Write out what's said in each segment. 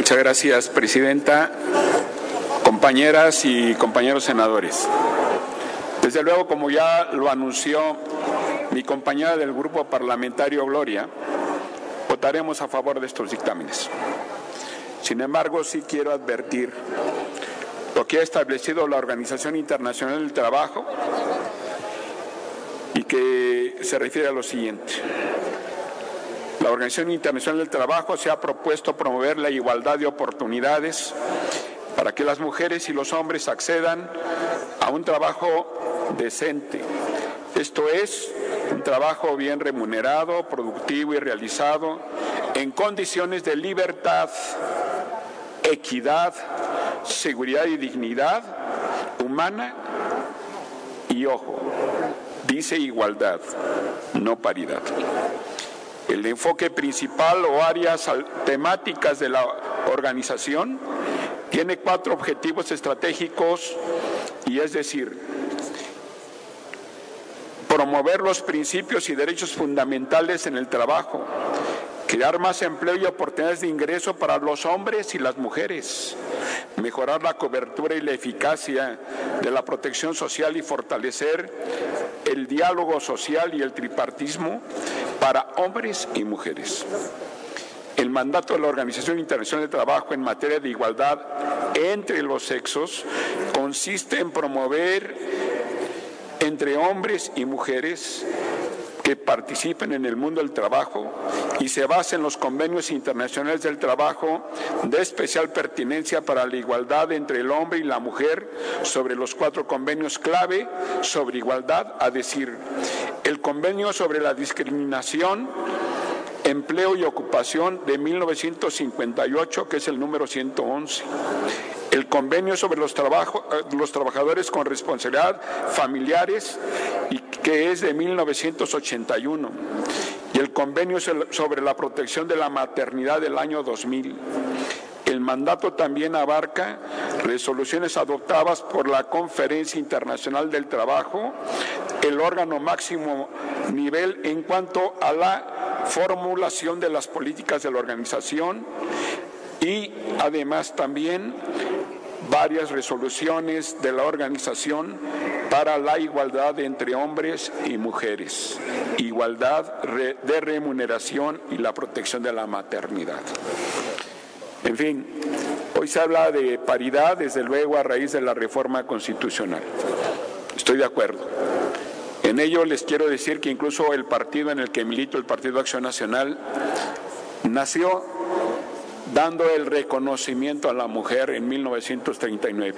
Muchas gracias, presidenta, compañeras y compañeros senadores. Desde luego, como ya lo anunció mi compañera del grupo parlamentario Gloria, votaremos a favor de estos dictámenes. Sin embargo, sí quiero advertir lo que ha establecido la Organización Internacional del Trabajo y que se refiere a lo siguiente. La Organización Internacional del Trabajo se ha propuesto promover la igualdad de oportunidades para que las mujeres y los hombres accedan a un trabajo decente. Esto es, un trabajo bien remunerado, productivo y realizado en condiciones de libertad, equidad, seguridad y dignidad humana y, ojo, dice igualdad, no paridad. El enfoque principal o áreas temáticas de la organización tiene 4 objetivos estratégicos y es decir, promover los principios y derechos fundamentales en el trabajo, crear más empleo y oportunidades de ingreso para los hombres y las mujeres, mejorar la cobertura y la eficacia de la protección social y fortalecer el diálogo social y el tripartismo para hombres y mujeres. El mandato de la Organización Internacional del Trabajo en materia de igualdad entre los sexos consiste en promover entre hombres y mujeres que participen en el mundo del trabajo y se basa en los convenios internacionales del trabajo de especial pertinencia para la igualdad entre el hombre y la mujer sobre los 4 convenios clave sobre igualdad, a decir, el convenio sobre la discriminación, empleo y ocupación de 1958, que es el número 111. El convenio sobre los trabajadores con responsabilidad familiares, que es de 1981, y el convenio sobre la protección de la maternidad del año 2000. El mandato también abarca resoluciones adoptadas por la Conferencia Internacional del Trabajo, el órgano máximo nivel en cuanto a la formulación de las políticas de la organización y además también varias resoluciones de la organización para la igualdad entre hombres y mujeres, igualdad de remuneración y la protección de la maternidad. En fin, hoy se habla de paridad, desde luego, a raíz de la reforma constitucional. Estoy de acuerdo. En ello les quiero decir que incluso el partido en el que milito, el Partido Acción Nacional, nació dando el reconocimiento a la mujer en 1939.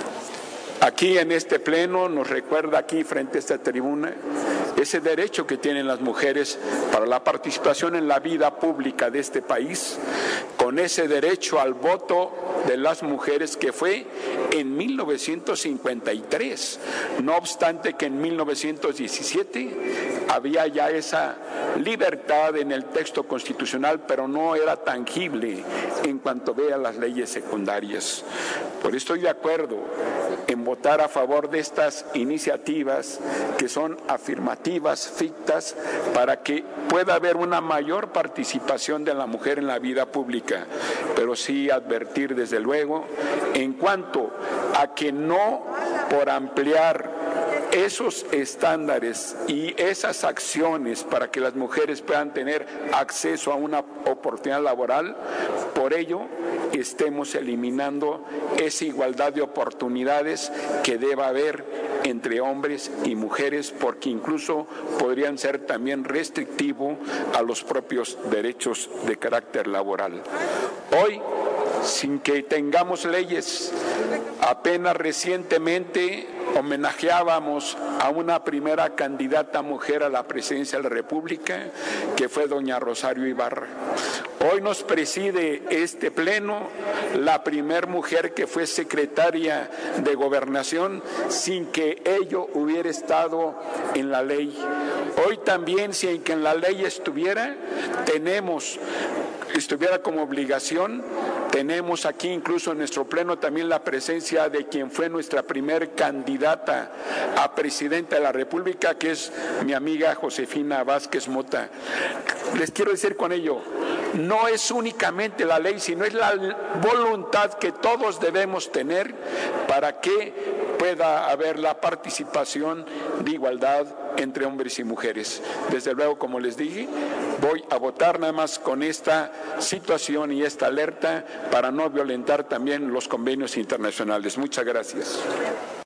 Aquí en este pleno nos recuerda aquí frente a esta tribuna ese derecho que tienen las mujeres para la participación en la vida pública de este país, con ese derecho al voto de las mujeres que fue en 1953. No obstante que en 1917 había ya esa libertad en el texto constitucional, pero no era tangible en cuanto vea las leyes secundarias. Por eso estoy de acuerdo en votar a favor de estas iniciativas que son afirmativas, fictas, para que pueda haber una mayor participación de la mujer en la vida pública, pero sí advertir desde luego en cuanto a que no por ampliar esos estándares y esas acciones para que las mujeres puedan tener acceso a una oportunidad laboral, por ello estemos eliminando esa igualdad de oportunidades que deba haber entre hombres y mujeres, porque incluso podrían ser también restrictivos a los propios derechos de carácter laboral. Hoy, sin que tengamos leyes, apenas recientemente homenajeábamos a una primera candidata mujer a la presidencia de la República, que fue doña Rosario Ibarra. Hoy nos preside este pleno la primer mujer que fue secretaria de Gobernación sin que ello hubiera estado en la ley. Hoy también, sin que en la ley estuviera como obligación, tenemos aquí incluso en nuestro pleno también la presencia de quien fue nuestra primer candidata a presidenta de la República, que es mi amiga Josefina Vázquez Mota. Les quiero decir con ello, no es únicamente la ley, sino es la voluntad que todos debemos tener para que pueda haber la participación de igualdad entre hombres y mujeres. Desde luego, como les dije, voy a votar nada más con esta situación y esta alerta para no violentar también los convenios internacionales. Muchas gracias.